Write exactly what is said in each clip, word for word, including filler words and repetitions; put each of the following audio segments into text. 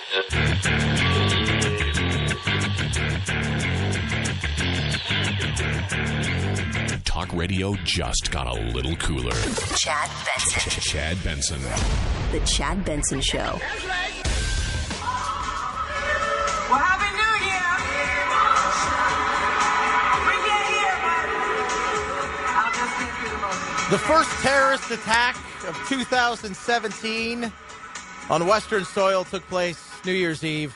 Talk radio just got a little cooler. Chad Benson. Ch- Chad Benson. The Chad Benson Show. That's right. Well, Happy New Year. We get here, but I'll just get through the motion. The first terrorist attack of two thousand seventeen on Western soil took place New Year's Eve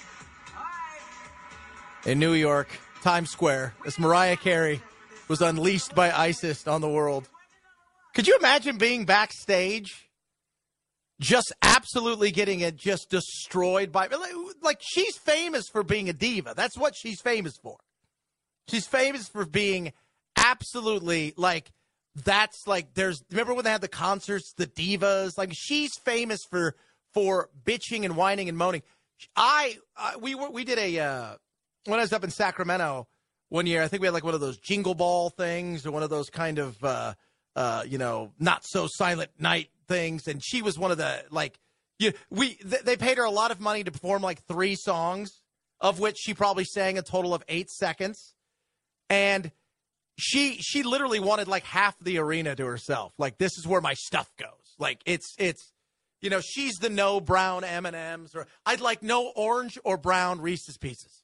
in New York, Times Square, as Mariah Carey was unleashed by ISIS on the world. Could you imagine being backstage, just absolutely getting it just destroyed by, like, she's famous for being a diva. That's what she's famous for. She's famous for being absolutely, like, that's like, there's, remember when they had the concerts, the divas? Like, she's famous for, for bitching and whining and moaning. I, uh, we were, we did a, uh, when I was up in Sacramento one year, I think we had like one of those jingle ball things or one of those kind of, uh, uh, you know, not so silent night things. And she was one of the, like, you, we, th- they paid her a lot of money to perform like three songs, of which she probably sang a total of eight seconds. And she, she literally wanted like half the arena to herself. Like, this is where my stuff goes. Like, it's, it's, you know, she's the no brown M and M's, or I'd like no orange or brown Reese's Pieces.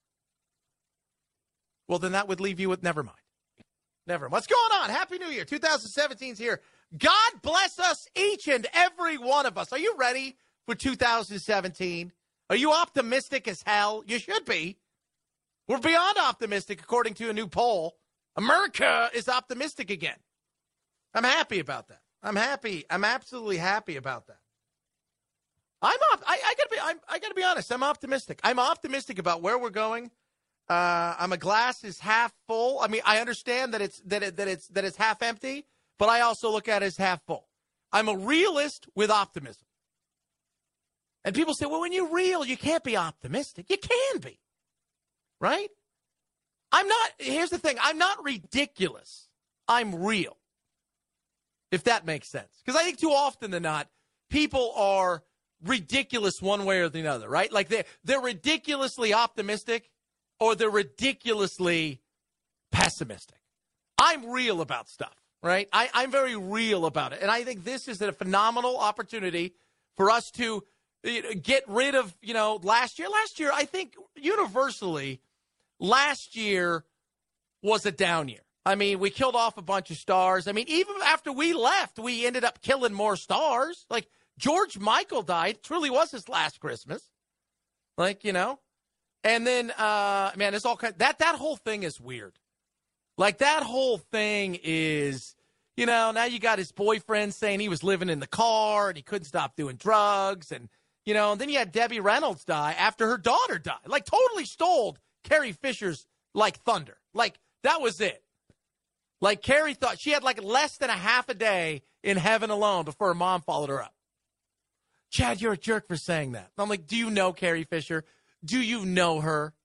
Well, then that would leave you with never mind. Never mind. What's going on? Happy New Year. twenty seventeen's here. God bless us, each and every one of us. Are you ready for two thousand seventeen? Are you optimistic as hell? You should be. We're beyond optimistic, according to a new poll. America is optimistic again. I'm happy about that. I'm happy. I'm absolutely happy about that. I'm op- I, I gotta be. I'm, I gotta be honest. I'm optimistic. I'm optimistic about where we're going. Uh, I'm a glass is half full. I mean, I understand that it's that it, that it's that it's half empty, but I also look at it as half full. I'm a realist with optimism. And people say, well, when you're real, you can't be optimistic. You can be, right? I'm not. Here's the thing. I'm not ridiculous. I'm real, if that makes sense. Because I think too often than not, people are ridiculous one way or the other, right? Like they're, they're ridiculously optimistic, or they're ridiculously pessimistic. I'm real about stuff, right? I, I'm very real about it. And I think this is a phenomenal opportunity for us to you know, get rid of, you know, last year. Last year, I think universally, last year was a down year. I mean, we killed off a bunch of stars. I mean, even after we left, we ended up killing more stars. Like, George Michael died. It truly was his last Christmas. Like, you know. And then, uh, man, it's all kind. That that whole thing is weird. Like, that whole thing is, you know, now you got his boyfriend saying he was living in the car and he couldn't stop doing drugs, and you know, and then you had Debbie Reynolds die after her daughter died. Like, totally stole Carrie Fisher's like thunder. Like, that was it. Like, Carrie thought she had like less than a half a day in heaven alone before her mom followed her up. Chad, you're a jerk for saying that. I'm like, do you know Carrie Fisher? Do you know her?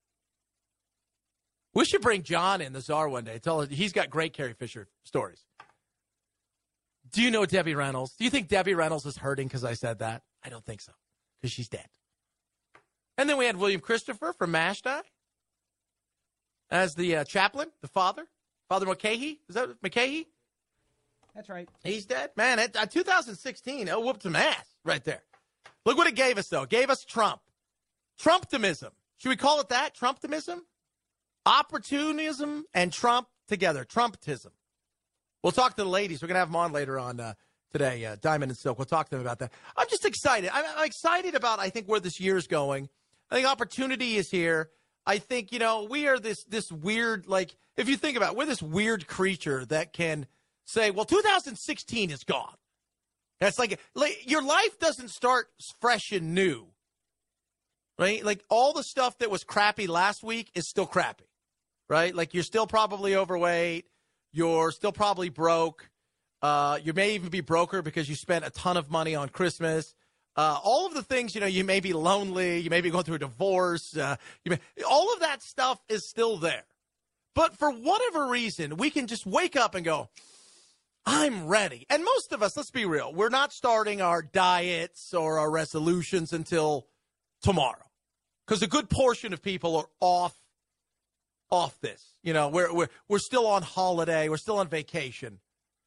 We should bring John in, the czar, one day. Tell her he's got great Carrie Fisher stories. Do you know Debbie Reynolds? Do you think Debbie Reynolds is hurting because I said that? I don't think so, because she's dead. And then we had William Christopher from MASH die as the uh, chaplain, the father. Father McCahey. Is that McCahey? That's right. He's dead. Man, at, at two thousand sixteen, it whooped some ass right there. Look what it gave us, though. It gave us Trump. Trumptimism. Should we call it that? Trumptimism? Opportunism and Trump together. Trumpism. We'll talk to the ladies. We're going to have them on later on uh, today, uh, Diamond and Silk. We'll talk to them about that. I'm just excited. I'm, I'm excited about, I think, where this year's going. I think opportunity is here. I think, you know, we are this this weird, like, if you think about it, we're this weird creature that can say, well, two thousand sixteen is gone. That's like, like your life doesn't start fresh and new. Right? Like, all the stuff that was crappy last week is still crappy, right? Like, you're still probably overweight. You're still probably broke. Uh, you may even be broker because you spent a ton of money on Christmas. Uh, all of the things, you know, you may be lonely. You may be going through a divorce. Uh, you may, all of that stuff is still there. But for whatever reason, we can just wake up and go, I'm ready. And most of us, let's be real, we're not starting our diets or our resolutions until tomorrow because a good portion of people are off off this. You know, we're we're we're still on holiday, we're still on vacation.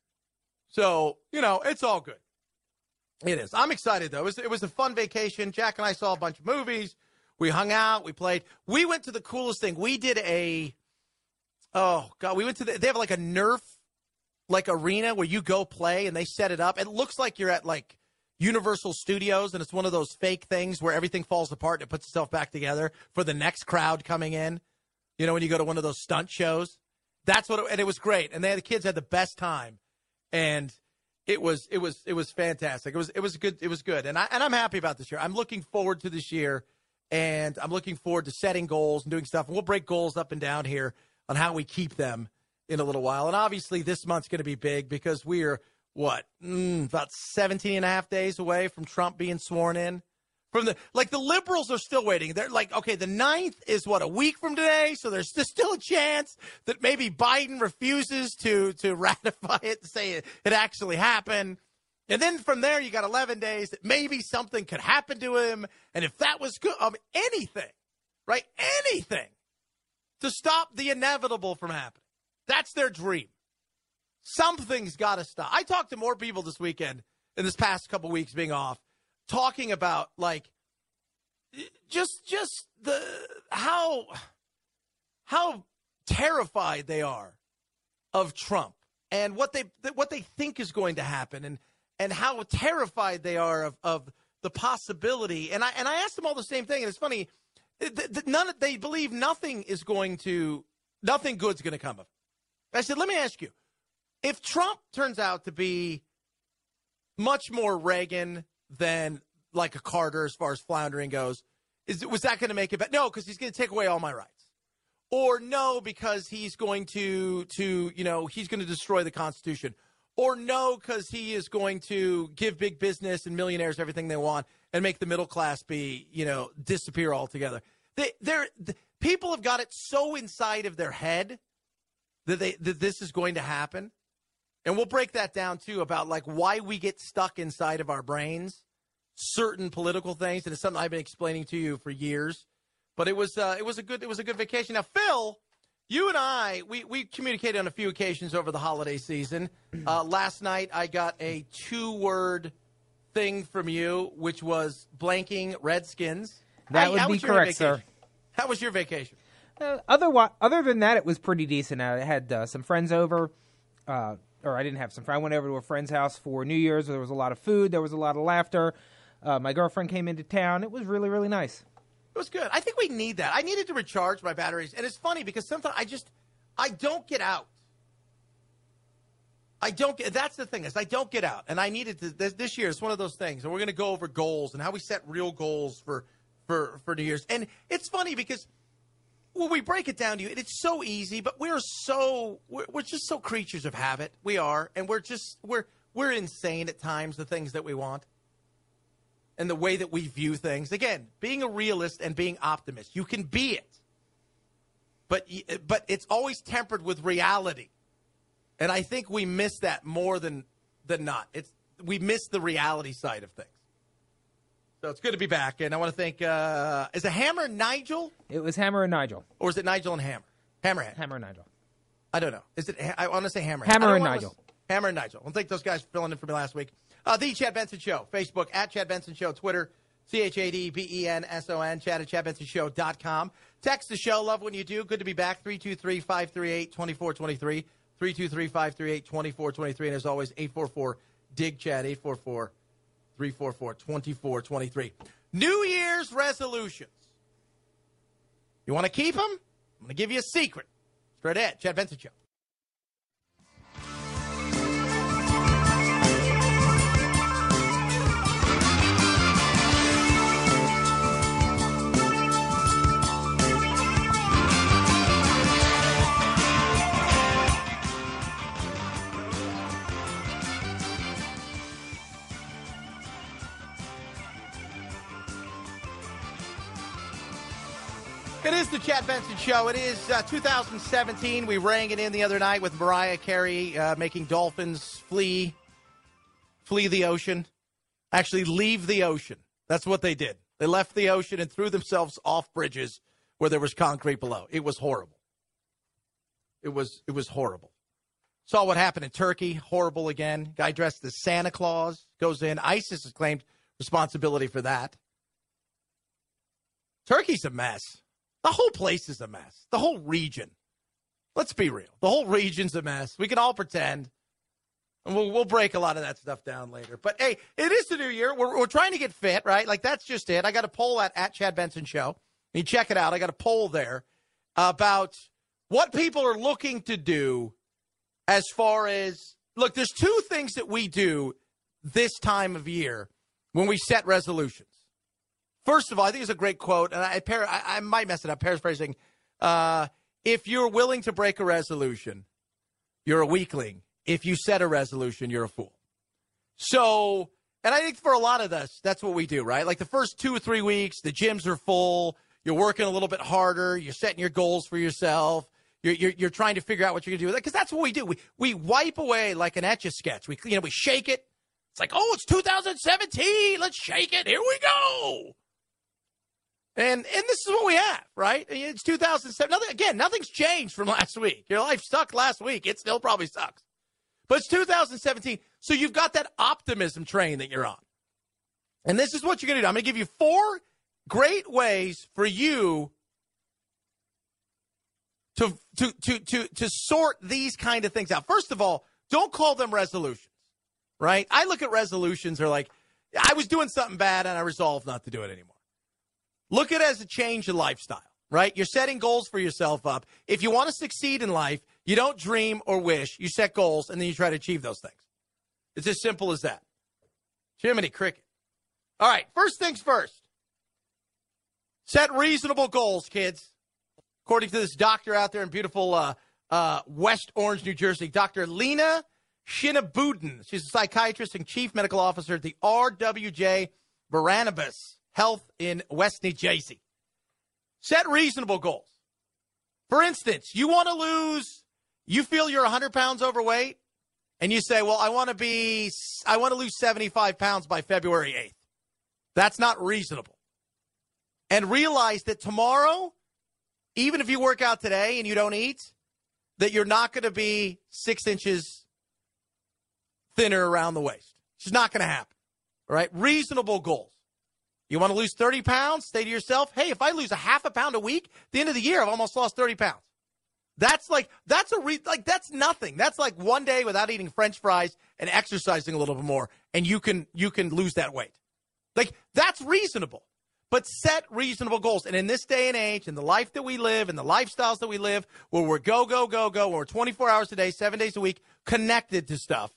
So, you know, it's all good. It is. I'm excited, though. It was, it was a fun vacation. Jack and I saw a bunch of movies. We hung out. We played. We went to the coolest thing. We did a, oh, God, we went to the, they have like a Nerf, like arena where you go play and they set it up. It looks like you're at like Universal Studios and it's one of those fake things where everything falls apart and it puts itself back together for the next crowd coming in. You know, when you go to one of those stunt shows. That's what, it, and it was great. And they, the kids had the best time. And it was it was it was fantastic. It was it was good. It was good. And I and I'm happy about this year. I'm looking forward to this year, and I'm looking forward to setting goals and doing stuff. And we'll break goals up and down here on how we keep them in a little while. And obviously, this month's going to be big because we are what mm, about seventeen and a half days away from Trump being sworn in. From the like the liberals are still waiting. They're like, okay, the ninth is what, a week from today, so there's still a chance that maybe Biden refuses to to ratify it and say it, it actually happened. And then from there, you got eleven days that maybe something could happen to him. And if that was good, um, anything, right? Anything to stop the inevitable from happening. That's their dream. Something's got to stop. I talked to more people this weekend in this past couple weeks being off, talking about like just just the how how terrified they are of Trump and what they what they think is going to happen and and how terrified they are of, of the possibility. And I and I asked them all the same thing. And it's funny, th- th- none of, they believe nothing is going to nothing good's going to come of it. I said, let me ask you, if Trump turns out to be much more Reagan than like a Carter as far as floundering goes, is was that going to make it better? No, because he's going to take away all my rights. Or no, because he's going to, to you know, he's going to destroy the Constitution. Or no, because he is going to give big business and millionaires everything they want and make the middle class be, you know, disappear altogether. They, they're, the, people have got it so inside of their head that they that this is going to happen. And we'll break that down, too, about, like, why we get stuck inside of our brains, certain political things. And it's something I've been explaining to you for years. But it was uh, it was a good it was a good vacation. Now, Phil, you and I, we, we communicated on a few occasions over the holiday season. Uh, last night, I got a two-word thing from you, which was blanking Redskins. That how, would how be was your correct, vacation? sir. How was your vacation? Uh, otherwise, other than that, it was pretty decent. I had uh, some friends over. Uh, or I didn't have some friends. I went over to a friend's house for New Year's. There was a lot of food. There was a lot of laughter. Uh, my girlfriend came into town. It was really, really nice. It was good. I think we need that. I needed to recharge my batteries. And it's funny because sometimes I just, I don't get out. I don't get, that's the thing is I don't get out. And I needed to, this, this year, it's one of those things. And we're going to go over goals and how we set real goals for, for, for New Year's. And it's funny because when we break it down to you, it's so easy, but we're so, we're, we're just so creatures of habit. We are. And we're just, we're, we're insane at times, the things that we want. And the way that we view things. Again, being a realist and being optimist. You can be it. But but it's always tempered with reality. And I think we miss that more than than not. It's we miss the reality side of things. So it's good to be back. And I want to thank, uh, is it Hammer and Nigel? It was Hammer and Nigel. Or is it Nigel and Hammer? Hammerhead. Hammer and Nigel. I don't know. Is it? I want to say Hammerhead. Hammer and wanna, Nigel. Hammer and Nigel. I want to thank those guys for filling in for me last week. Uh, the Chad Benson Show. Facebook, at Chad Benson Show. Twitter, C H A D B E N S O N. Chad at chad benson show dot com. Text the show. Love when you do. Good to be back. three two three, five three eight, two four two three. three two three, five three eight, two four two three. And as always, eight four four, D I G, Chad, eight four four, three four four, two four two three. New Year's resolutions. You want to keep them? I'm going to give you a secret. Straight ahead. Chad Benson Show. It is the Chad Benson Show. It is uh, two thousand seventeen. We rang it in the other night with Mariah Carey uh, making dolphins flee, flee the ocean. Actually, leave the ocean. That's what they did. They left the ocean and threw themselves off bridges where there was concrete below. It was horrible. It was it was horrible. Saw what happened in Turkey. Horrible again. Guy dressed as Santa Claus goes in. ISIS has claimed responsibility for that. Turkey's a mess. The whole place is a mess. The whole region. Let's be real. The whole region's a mess. We can all pretend. And we'll, we'll break a lot of that stuff down later. But, hey, it is the new year. We're, we're trying to get fit, right? Like, that's just it. I got a poll at, at Chad Benson Show. You check it out. I got a poll there about what people are looking to do as far as, look, there's two things that we do this time of year when we set resolutions. First of all, I think it's a great quote, and I, par- I, I might mess it up, paraphrasing. Uh, if you're willing to break a resolution, you're a weakling. If you set a resolution, you're a fool. So, and I think for a lot of us, that's what we do, right? Like the first two or three weeks, the gyms are full. You're working a little bit harder. You're setting your goals for yourself. You're, you're, you're trying to figure out what you're going to do with it, because that's what we do. We we wipe away like an Etch-a-Sketch. We, you know, we shake it. It's like, oh, it's two thousand seventeen. Let's shake it. Here we go. And and this is what we have, right? It's two thousand seven. Nothing, again, nothing's changed from last week. Your life sucked last week. It still probably sucks. But it's two thousand seventeen. So you've got that optimism train that you're on. And this is what you're going to do. I'm going to give you four great ways for you to, to, to, to, to sort these kind of things out. First of all, don't call them resolutions, right? I look at resolutions, they're like, I was doing something bad and I resolved not to do it anymore. Look at it as a change in lifestyle, right? You're setting goals for yourself up. If you want to succeed in life, you don't dream or wish. You set goals, and then you try to achieve those things. It's as simple as that. Jiminy Cricket. All right, first things first. Set reasonable goals, kids. According to this doctor out there in beautiful uh, uh, West Orange, New Jersey, Doctor Lena Shinabudin. She's a psychiatrist and chief medical officer at the R W J Barnabas Health in West New Jersey. Set reasonable goals. For instance, you want to lose, you feel you're one hundred pounds overweight, and you say, well, I want to be, I want to lose seventy-five pounds by February eighth. That's not reasonable. And realize that tomorrow, even if you work out today and you don't eat, that you're not going to be six inches thinner around the waist. It's just not going to happen. All right? Reasonable goals. You want to lose thirty pounds? Say to yourself, hey, if I lose a half a pound a week, at the end of the year, I've almost lost thirty pounds. That's like, that's a re- like, that's nothing. That's like one day without eating French fries and exercising a little bit more, and you can, you can lose that weight. Like, that's reasonable. But set reasonable goals. And in this day and age, in the life that we live, in the lifestyles that we live, where we're go, go, go, go, where we're twenty-four hours a day, seven days a week, connected to stuff,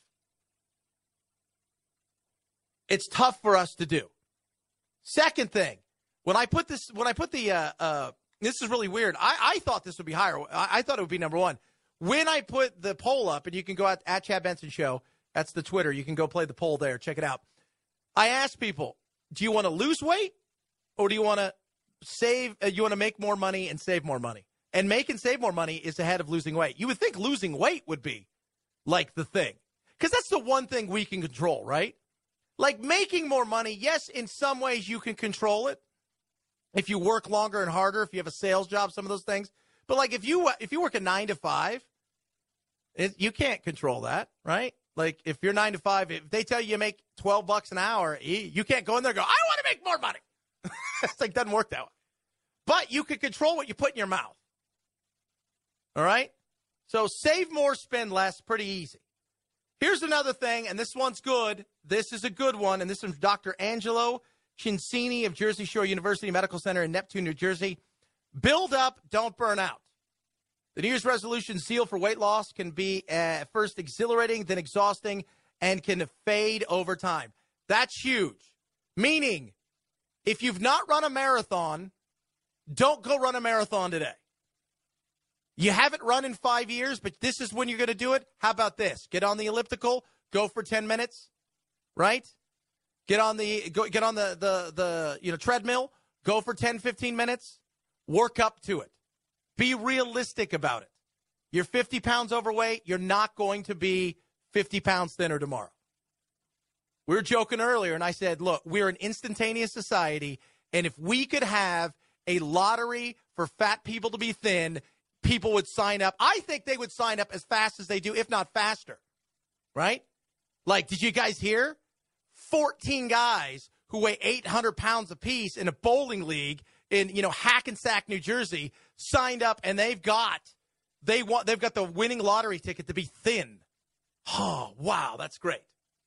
it's tough for us to do. Second thing, when I put this, when I put the, uh, uh, this is really weird. I, I thought this would be higher. I, I thought it would be number one. When I put the poll up, and you can go at, at Chad Benson Show, that's the Twitter. You can go play the poll there. Check it out. I asked people, do you want to lose weight? Or do you want to save, uh, you want to make more money and save more money? And make and save more money is ahead of losing weight. You would think losing weight would be like the thing. Because that's the one thing we can control, right? Like making more money, yes, in some ways you can control it. If you work longer and harder, if you have a sales job, some of those things. But like if you if you work a nine to five, it, you can't control that, right? Like if you're nine to five, if they tell you you make twelve bucks an hour, you can't go in there and go, I want to make more money. It's like, doesn't work that way. But you can control what you put in your mouth. All right? So save more, spend less, pretty easy. Here's another thing, and this one's good. This is a good one, and this is from Doctor Angelo Cincini of Jersey Shore University Medical Center in Neptune, New Jersey. Build up, don't burn out. The New Year's resolution zeal for weight loss can be uh, first exhilarating, then exhausting, and can fade over time. That's huge. Meaning, if you've not run a marathon, don't go run a marathon today. You haven't run in five years, but this is when you're going to do it. How about this? Get on the elliptical, go for ten minutes, right? Get on the go, get on the, the the you know treadmill, go for ten, fifteen minutes, work up to it. Be realistic about it. You're fifty pounds overweight, you're not going to be fifty pounds thinner tomorrow. We were joking earlier, and I said, look, we're an instantaneous society, And if we could have a lottery for fat people to be thin, people would sign up. I think they would sign up as fast as they do, if not faster. Right? Like, did you guys hear? fourteen guys who weigh eight hundred pounds apiece in a bowling league in, you know, Hackensack, New Jersey, signed up, and they've got they want they've got the winning lottery ticket to be thin. Oh, wow, that's great.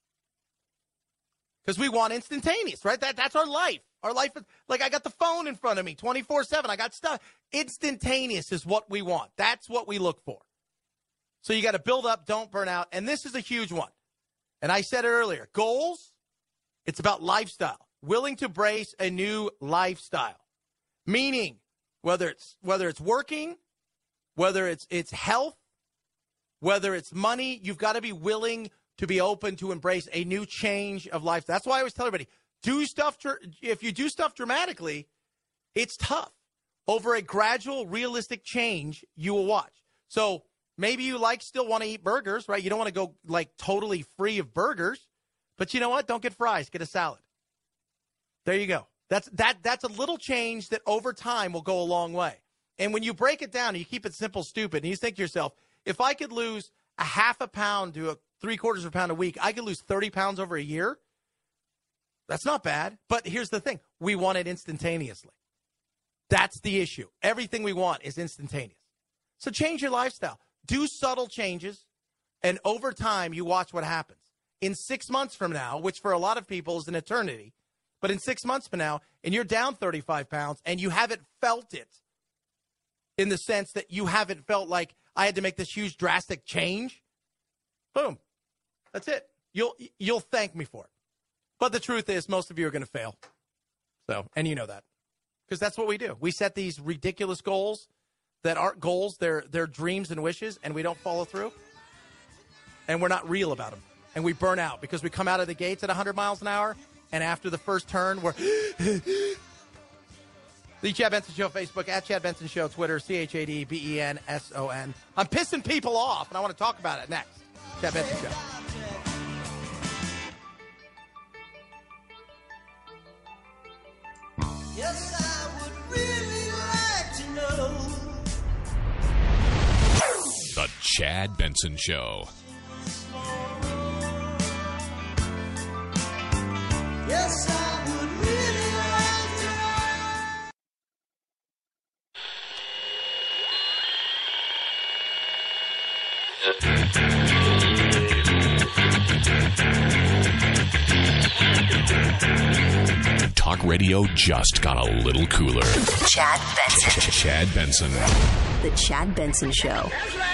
Because we want instantaneous, right? That that's our life. Our life is like, I got the phone in front of me twenty-four seven. I got stuff. Instantaneous is what we want. That's what we look for. So you got to build up, don't burn out. And this is a huge one. And I said it earlier. Goals, it's about lifestyle. Willing to embrace a new lifestyle. Meaning, whether it's whether it's working, whether it's it's health, whether it's money, you've got to be willing to be open to embrace a new change of life. That's why I always tell everybody, do stuff. If you do stuff dramatically, it's tough. Over a gradual, realistic change, you will watch. So maybe you like still want to eat burgers, right? You don't want to go like totally free of burgers, but you know what? Don't get fries. Get a salad. There you go. That's that. That's a little change that over time will go a long way. And when you break it down and you keep it simple, stupid, and you think to yourself, if I could lose a half a pound to a three quarters of a pound a week, I could lose thirty pounds over a year. That's not bad. But here's the thing. We want it instantaneously. That's the issue. Everything we want is instantaneous. So change your lifestyle. Do subtle changes, and over time, you watch what happens. In six months from now, which for a lot of people is an eternity, but in six months from now, and you're down thirty-five pounds, and you haven't felt it in the sense that you haven't felt like I had to make this huge drastic change, boom. That's it. You'll you'll thank me for it. But the truth is, most of you are going to fail. So, and you know that. Because that's what we do. We set these ridiculous goals that aren't goals, they're, they're dreams and wishes, and we don't follow through. And we're not real about them. And we burn out because we come out of the gates at one hundred miles an hour, and after the first turn, we're... The Chad Benson Show, Facebook, at Chad Benson Show, Twitter, C H A D B E N S O N. I'm pissing people off, and I want to talk about it next. Chad Benson Show. Yes, I would really like to know. The Chad Benson Show. Yes, I would really like to know. Talk radio just got a little cooler. Chad Benson. Chad Benson. The Chad Benson Show.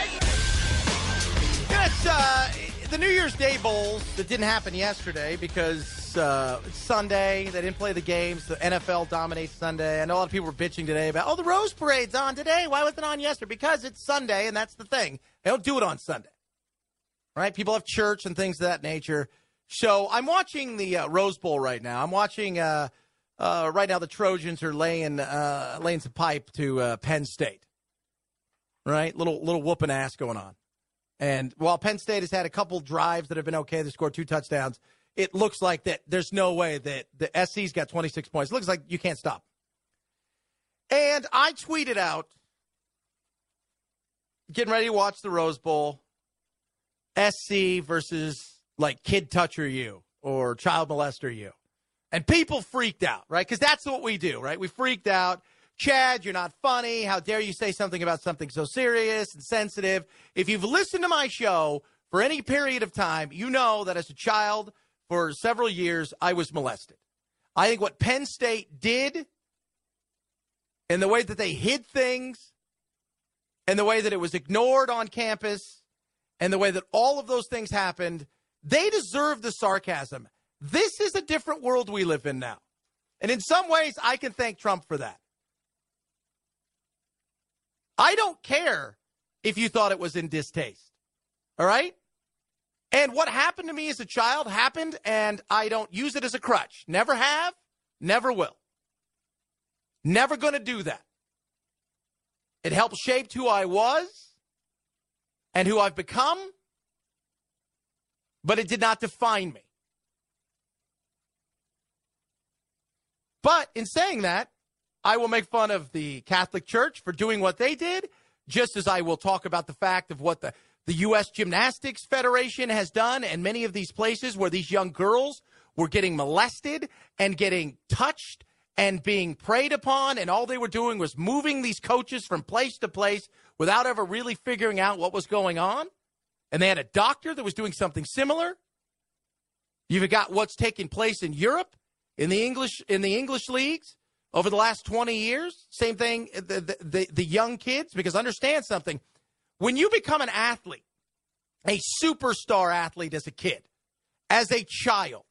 Yes, uh, the New Year's Day Bowls that didn't happen yesterday because uh, it's Sunday. They didn't play the games. The N F L dominates Sunday. I know a lot of people were bitching today about, oh, the Rose Parade's on today. Why wasn't it on yesterday? Because it's Sunday, and that's the thing. They don't do it on Sunday. Right? People have church and things of that nature. So I'm watching the uh, Rose Bowl right now. I'm watching uh, uh, right now the Trojans are laying uh, laying some pipe to uh, Penn State. Right? Little little whooping ass going on. And while Penn State has had a couple drives that have been okay, they scored two touchdowns, it looks like that there's no way that the S C's got twenty-six points. It looks like you can't stop. And I tweeted out, getting ready to watch the Rose Bowl, S C versus like Kid Toucher U or Child Molester U. And people freaked out, right? Because that's what we do, right? We freaked out. Chad, you're not funny. How dare you say something about something so serious and sensitive? If you've listened to my show for any period of time, you know that as a child for several years, I was molested. I think what Penn State did and the way that they hid things and the way that it was ignored on campus and the way that all of those things happened, they deserve the sarcasm. This is a different world we live in now. And in some ways, I can thank Trump for that. I don't care if you thought it was in distaste. All right? And what happened to me as a child happened, and I don't use it as a crutch. Never have, never will. Never going to do that. It helped shape who I was and who I've become, but it did not define me. But in saying that, I will make fun of the Catholic Church for doing what they did, just as I will talk about the fact of what the, the U S Gymnastics Federation has done and many of these places where these young girls were getting molested and getting touched and being preyed upon, and all they were doing was moving these coaches from place to place without ever really figuring out what was going on. And they had a doctor that was doing something similar. You've got what's taking place in Europe, in the English in the English leagues over the last twenty years. Same thing, the, the, the, the young kids, because understand something. When you become an athlete, a superstar athlete as a kid, as a child,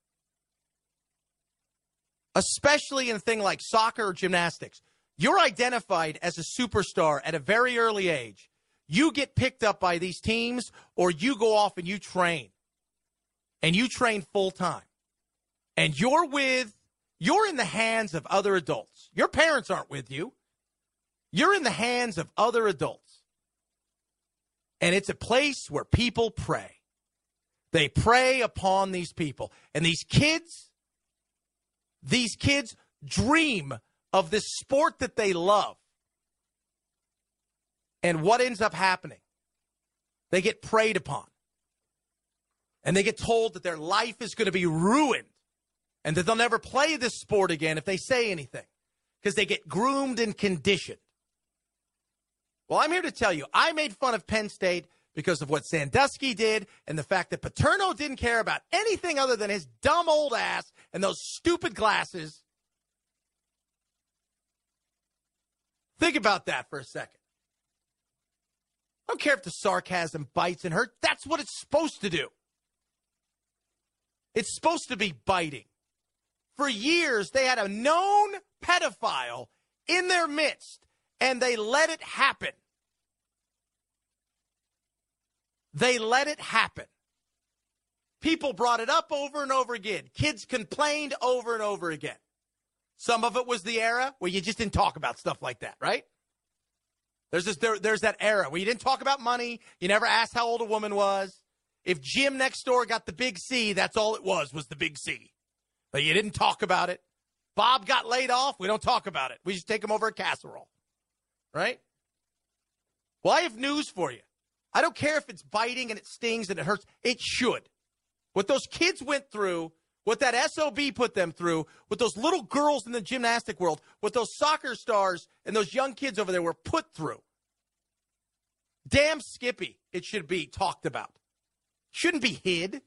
especially in a thing like soccer or gymnastics, you're identified as a superstar at a very early age. You get picked up by these teams, or you go off and you train. And you train full time. And you're with, you're in the hands of other adults. Your parents aren't with you. You're in the hands of other adults. And it's a place where people pray. They prey upon these people. And these kids, these kids dream of this sport that they love. And what ends up happening? They get preyed upon. And they get told that their life is going to be ruined and that they'll never play this sport again if they say anything, because they get groomed and conditioned. Well, I'm here to tell you, I made fun of Penn State because of what Sandusky did and the fact that Paterno didn't care about anything other than his dumb old ass and those stupid glasses. Think about that for a second. I don't care if the sarcasm bites and hurts. That's what it's supposed to do. It's supposed to be biting. For years, they had a known pedophile in their midst, and they let it happen. They let it happen. People brought it up over and over again. Kids complained over and over again. Some of it was the era where you just didn't talk about stuff like that, right? There's this, there, there's that era where you didn't talk about money. You never asked how old a woman was. If Jim next door got the big C, that's all it was, was the big C. But you didn't talk about it. Bob got laid off. We don't talk about it. We just take him over a casserole. Right? Well, I have news for you. I don't care if it's biting and it stings and it hurts. It should. What those kids went through, what that S O B put them through, what those little girls in the gymnastic world, what those soccer stars and those young kids over there were put through. Damn Skippy, it should be talked about. Shouldn't be hid.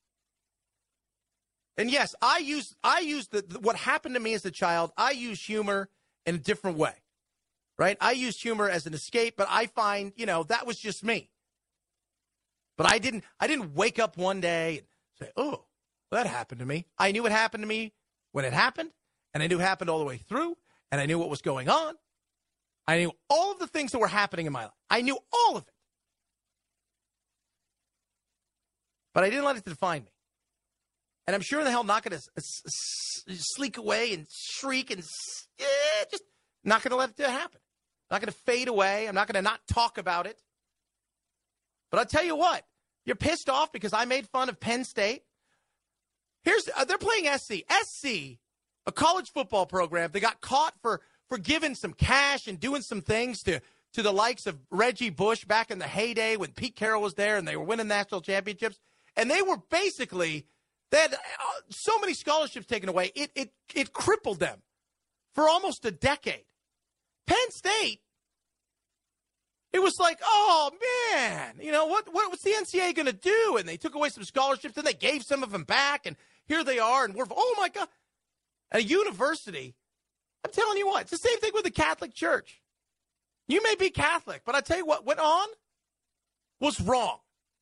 And yes, I use I use the, the what happened to me as a child. I use humor in a different way, right? I use humor as an escape, but I find, you know, that was just me. But I didn't I didn't wake up one day and say, "Oh, well, that happened to me." I knew it happened to me when it happened, and I knew it happened all the way through, and I knew what was going on. I knew all of the things that were happening in my life. I knew all of it. But I didn't let it define me. And I'm sure in the hell not going to sleek away and shriek and eh, just not going to let it happen. Not going to fade away. I'm not going to not talk about it. But I'll tell you what, you're pissed off because I made fun of Penn State. Here's uh, they're playing S C. S C, a college football program. They got caught for, for giving some cash and doing some things to, to the likes of Reggie Bush back in the heyday when Pete Carroll was there and they were winning national championships. And they were basically, they had uh, so many scholarships taken away, it, it it crippled them for almost a decade. Penn State, it was like, oh, man, you know, what, what what's the N C double A going to do? And they took away some scholarships, and they gave some of them back, and here they are, and we're, oh, my God. At a university, I'm telling you what, it's the same thing with the Catholic Church. You may be Catholic, but I tell you what went on was wrong.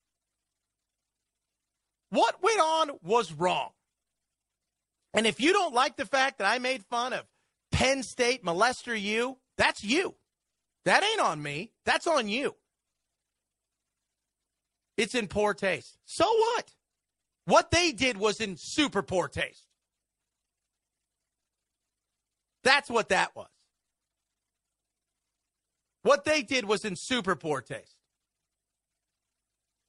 What went on was wrong. And if you don't like the fact that I made fun of Penn State molester you, that's you. That ain't on me. That's on you. It's in poor taste. So what? What they did was in super poor taste. That's what that was. What they did was in super poor taste.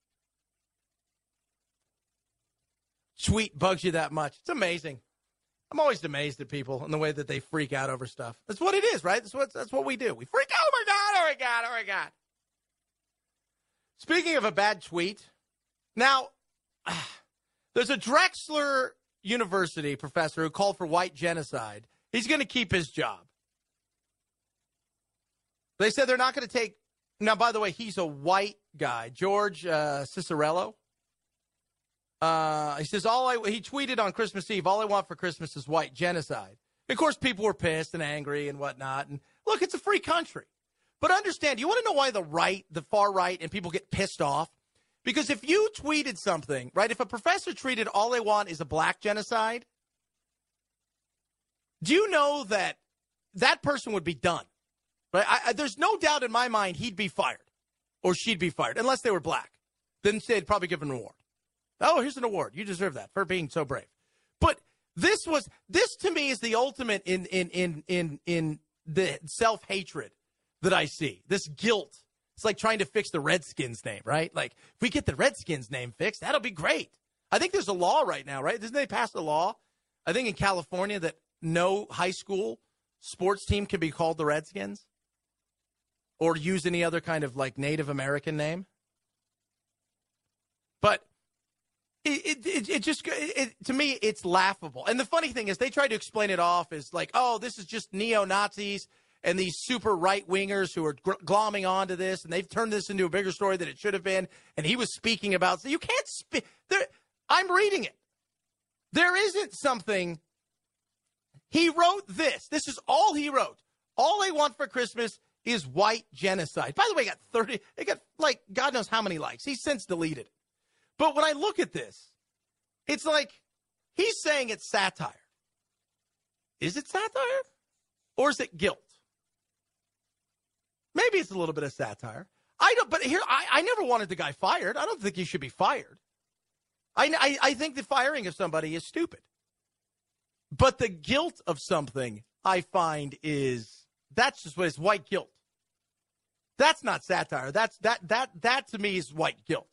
Tweet bugs you that much. It's amazing. I'm always amazed at people and the way that they freak out over stuff. That's what it is, right? That's what, that's what we do. We freak out. Oh, my God. Oh, my God. Oh, my God. Speaking of a bad tweet, now, there's a Drexler University professor who called for white genocide. He's going to keep his job. They said they're not going to take. Now, by the way, he's a white guy, George uh, Cicerello. Uh, he says, all I, he tweeted on Christmas Eve, all I want for Christmas is white genocide. Of course, people were pissed and angry and whatnot. And look, it's a free country. But understand, you want to know why the right, the far right, and people get pissed off? Because if you tweeted something, right, if a professor tweeted all I want is a black genocide, do you know that that person would be done? Right? I, I, there's no doubt in my mind he'd be fired or she'd be fired, unless they were black. Then they'd probably give an award. Oh, here's an award. You deserve that for being so brave. But this was this to me is the ultimate in in in in in the self-hatred that I see. This guilt. It's like trying to fix the Redskins name, right? Like if we get the Redskins name fixed, that'll be great. I think there's a law right now, right? Didn't they pass a law? I think in California that no high school sports team can be called the Redskins or use any other kind of like Native American name. But It, it, it just, it, to me, it's laughable. And the funny thing is they try to explain it off as like, oh, this is just neo-Nazis and these super right-wingers who are gl- glomming onto this, and they've turned this into a bigger story than it should have been. And he was speaking about, so you can't speak. I'm reading it. There isn't something. He wrote this. This is all he wrote. All I want for Christmas is white genocide. By the way, it got thirty, it got like God knows how many likes. He's since deleted it. But when I look at this, it's like he's saying it's satire. Is it satire? Or is it guilt? Maybe it's a little bit of satire. I don't, but here, I, I never wanted the guy fired. I don't think he should be fired. I, I, I think the firing of somebody is stupid. But the guilt of something, I find, is, that's just what it's white guilt. That's not satire. That's, that, that, that to me is white guilt.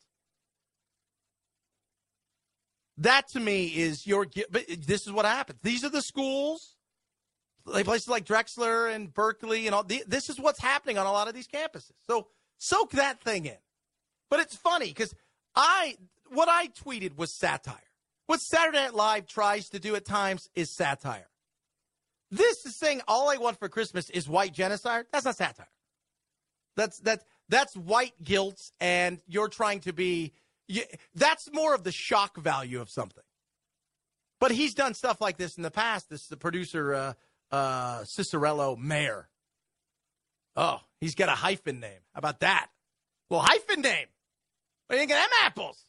That to me is your, but this is what happens. These are the schools, like places like Drexler and Berkeley and all. This is what's happening on a lot of these campuses. So soak that thing in. But it's funny because I, what I tweeted was satire. What Saturday Night Live tries to do at times is satire. This is saying all I want for Christmas is white genocide. That's not satire. That's that's that's white guilt, and you're trying to be. You, that's more of the shock value of something. But he's done stuff like this in the past. This is the producer, uh, uh, Cicerello Mayer. Oh, he's got a hyphen name. How about that? Well, hyphen name. What do you think of them apples?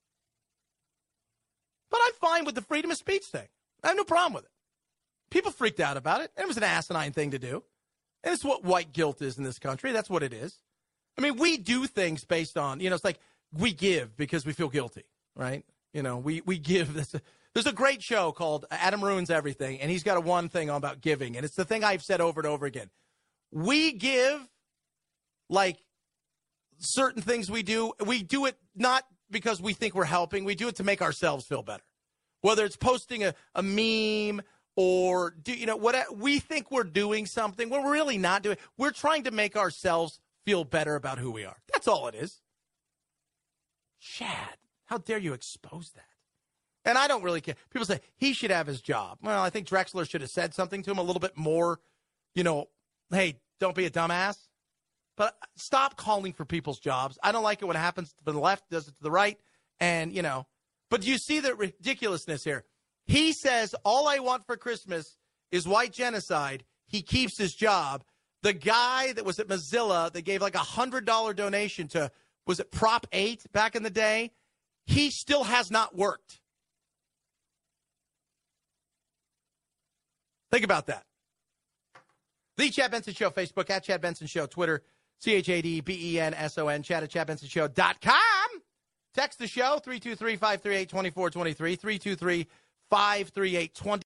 But I'm fine with the freedom of speech thing. I have no problem with it. People freaked out about it. It was an asinine thing to do. And it's what white guilt is in this country. That's what it is. I mean, we do things based on, you know, it's like we give because we feel guilty, right? You know, we, we give. This. There's a great show called Adam Ruins Everything, and he's got a one thing about giving, and it's the thing I've said over and over again. We give, like, certain things we do. We do it not because we think we're helping. We do it to make ourselves feel better. Whether it's posting a, a meme or, do, you know, what we think we're doing something. We're really not doing. We're trying to make ourselves feel better about who we are. That's all it is. Chad, how dare you expose that? And I don't really care. People say he should have his job. Well, I think Drexler should have said something to him a little bit more, you know, hey, don't be a dumbass. But stop calling for people's jobs. I don't like it when it happens to the left, does it to the right. And, you know, but do you see the ridiculousness here? He says, all I want for Christmas is white genocide. He keeps his job. The guy that was at Mozilla that gave like a one hundred dollars donation to, was it Prop eight back in the day? He still has not worked. Think about that. The Chad Benson Show, Facebook, at Chad Benson Show, Twitter, C H A D B E N S O N, Chad at Chad Benson Show dot com. Text the show, three two three, five three eight, two four two three, three two three, five three eight, two four.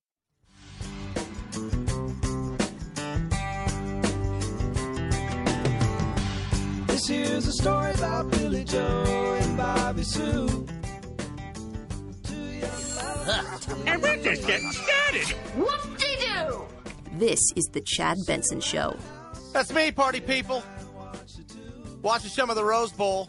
This here's a story about Billy Joe and Bobby Sue. hooked. And we're just getting started. Whoop-de-doo! This is the Chad Benson Show. That's me, party people. Watching some of the Rose Bowl.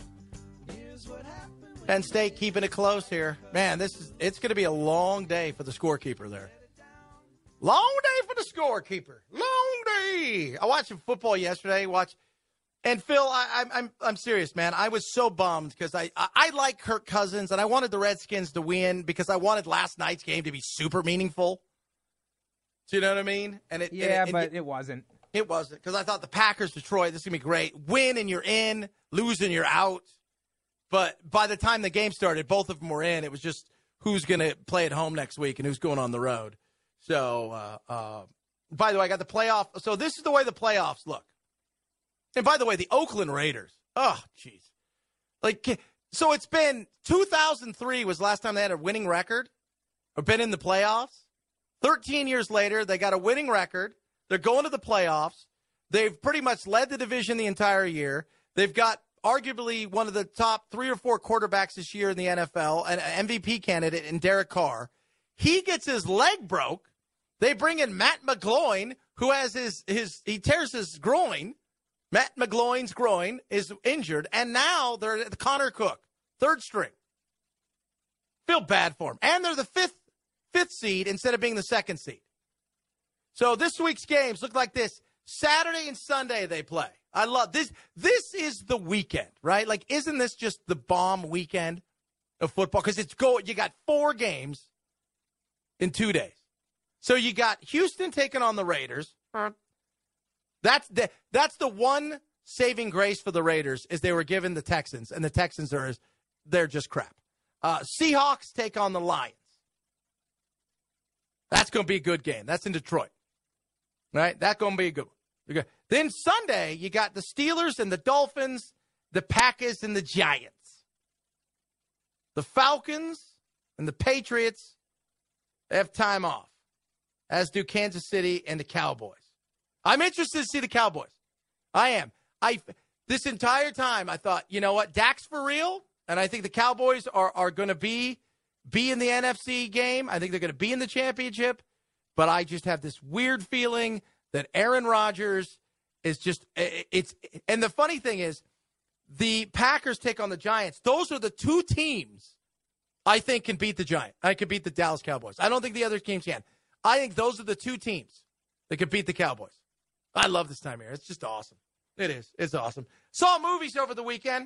Penn State keeping it close here. Man, this is it's going to be a long day for the scorekeeper there. Long day for the scorekeeper. Long day. I watched some football yesterday. Watch, and Phil, I, I'm I'm I'm serious, man. I was so bummed because I, I I like Kirk Cousins and I wanted the Redskins to win because I wanted last night's game to be super meaningful. Do you know what I mean? And it Yeah, and it, but it, it wasn't. It wasn't because I thought the Packers, Detroit, this is gonna be great. Win and you're in, lose and you're out. But by the time the game started, both of them were in. It was just who's going to play at home next week and who's going on the road. So, uh, uh, by the way, I got the playoff. So this is the way the playoffs look. And by the way, the Oakland Raiders. Oh, jeez. Like, so it's been two thousand three was the last time they had a winning record or been in the playoffs. thirteen years later, they got a winning record. They're going to the playoffs. They've pretty much led the division the entire year. They've got arguably one of the top three or four quarterbacks this year in the N F L, an M V P candidate in Derek Carr. He gets his leg broke. They bring in Matt McGloin, who has his, his he tears his groin. Matt McGloin's groin is injured, and now they're at Connor Cook, third string. Feel bad for him. And they're the fifth fifth seed instead of being the second seed. So this week's games look like this. Saturday and Sunday they play. I love this. This is the weekend, right? Like, isn't this just the bomb weekend of football? Because it's go. You got four games in two days. So you got Houston taking on the Raiders. That's the that's the one saving grace for the Raiders is they were given the Texans, and the Texans are they're just crap. Uh, Seahawks take on the Lions. That's going to be a good game. That's in Detroit, right? That's going to be a good one. Then Sunday, you got the Steelers and the Dolphins, the Packers and the Giants. The Falcons and the Patriots, they have time off, as do Kansas City and the Cowboys. I'm interested to see the Cowboys. I am. I This entire time, I thought, you know what, Dak's for real, and I think the Cowboys are, are going to be, be in the N F C game. I think they're going to be in the championship, but I just have this weird feeling that Aaron Rodgers is just it's and the funny thing is the Packers take on the Giants. Those are the two teams I think can beat the Giants. I can beat the Dallas Cowboys. I don't think the other teams can. I think those are the two teams that can beat the Cowboys. I love this time of year. It's just awesome. It is. It's awesome. Saw movies over the weekend.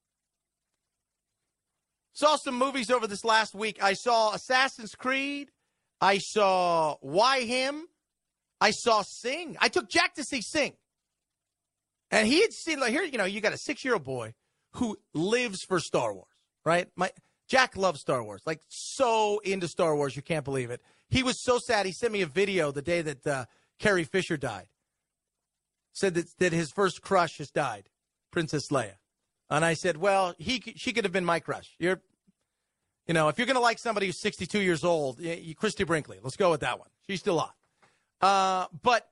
Saw some movies over this last week. I saw Assassin's Creed. I saw Why Him. I saw Sing. I took Jack to see Sing. And he had seen, like, here, you know, you got a six-year-old boy who lives for Star Wars, right? My Jack loves Star Wars, like so into Star Wars, you can't believe it. He was so sad. He sent me a video the day that uh, Carrie Fisher died. Said that, that his first crush has died, Princess Leia. And I said, well, he she could have been my crush. You're, you know, if you're going to like somebody who's sixty-two years old, you, you, Christy Brinkley. Let's go with that one. She's still hot. Uh, but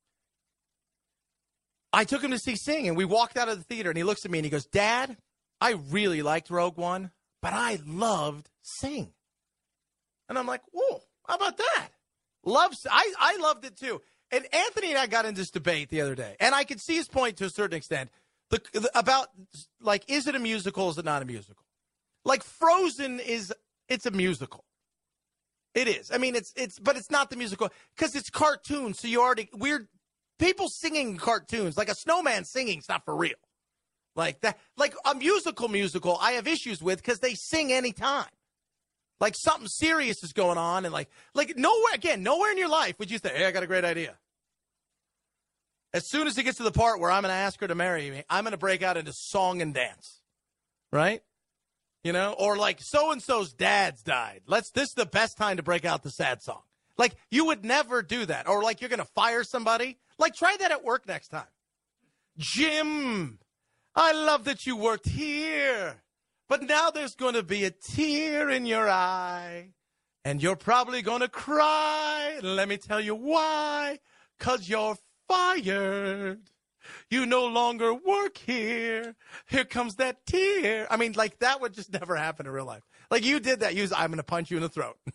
I took him to see Sing, and we walked out of the theater, and he looks at me, and he goes, Dad, I really liked Rogue One, but I loved Sing. And I'm like, whoa, how about that? Loves, I, I loved it, too. And Anthony and I got into this debate the other day, and I could see his point to a certain extent the, the, about, like, is it a musical, is it not a musical? Like, Frozen is, it's a musical. It is. I mean, it's, it's, but it's not the musical because it's cartoons. So you already, weird people singing cartoons, like a snowman singing is not for real. Like that, like a musical musical, I have issues with because they sing anytime. Like something serious is going on and like, like nowhere, again, nowhere in your life would you say, hey, I got a great idea. As soon as it gets to the part where I'm going to ask her to marry me, I'm going to break out into song and dance. Right? You know, or like so-and-so's dad's died. Let's, this is the best time to break out the sad song. Like you would never do that. Or like you're going to fire somebody. Like try that at work next time. Jim, I love that you worked here, but now there's going to be a tear in your eye and you're probably going to cry. Let me tell you why. 'Cause you're fired. You no longer work here. Here comes that tear. I mean, like, that would just never happen in real life. Like, you did that. You was, I'm going to punch you in the throat.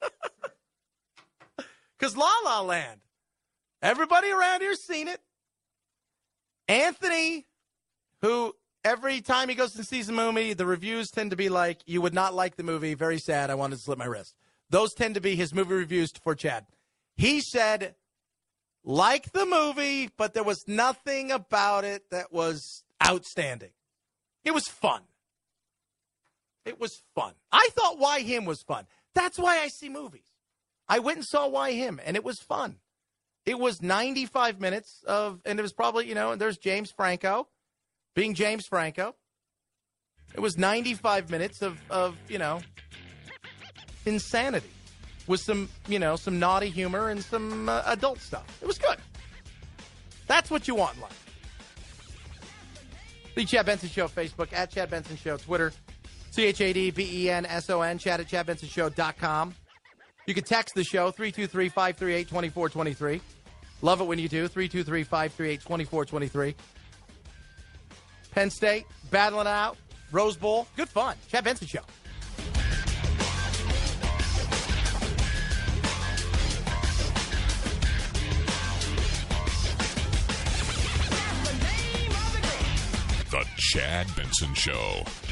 Because La La Land, everybody around here's seen it. Anthony, who every time he goes and sees a movie, the reviews tend to be like, you would not like the movie, very sad, I wanted to slip my wrist. Those tend to be his movie reviews for Chad. He said, like the movie, but there was nothing about it that was outstanding. It was fun. It was fun. I thought Why Him was fun. That's why I see movies. I went and saw Why Him, and it was fun. It was ninety-five minutes of, and it was probably, you know, and there's James Franco, being James Franco. It was ninety-five minutes of, of you know, insanity with some, you know, some naughty humor and some uh, adult stuff. It was good. That's what you want in life. The Chad Benson Show, Facebook, at Chad Benson Show, Twitter, C H A D B E N S O N, Chad at chad benson show dot com. You can text the show, three two three, five three eight, two four two three. Love it when you do, three two three, five three eight, two four two three. Penn State, battling out, Rose Bowl, good fun. Chad Benson Show. The Chad Benson Show.